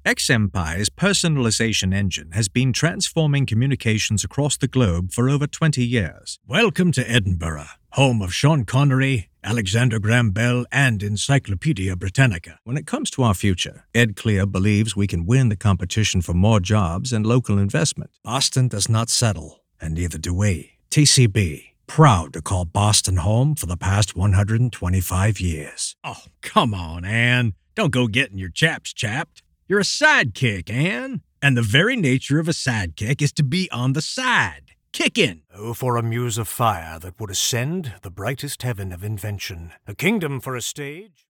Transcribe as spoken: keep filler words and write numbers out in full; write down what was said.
XMPie's personalization engine has been transforming communications across the globe for over twenty years. Welcome to Edinburgh, home of Sean Connery, Alexander Graham Bell, and Encyclopedia Britannica. When it comes to our future, EdClear believes we can win the competition for more jobs and local investment. Boston does not settle, and neither do we. T C B, proud to call Boston home for the past one hundred twenty-five years. Oh, come on, Anne. Don't go getting your chaps chapped. You're a sidekick, Anne. And the very nature of a sidekick is to be on the side, kicking. Oh, for a muse of fire that would ascend the brightest heaven of invention, a kingdom for a stage.